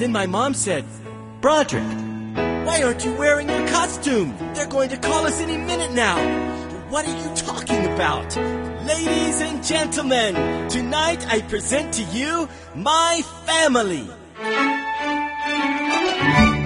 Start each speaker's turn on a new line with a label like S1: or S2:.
S1: Then my mom said, "Broderick, why aren't you wearing your costume? They're going to call us any minute now." "What are you talking about?" "Ladies and gentlemen, tonight I present to you my family."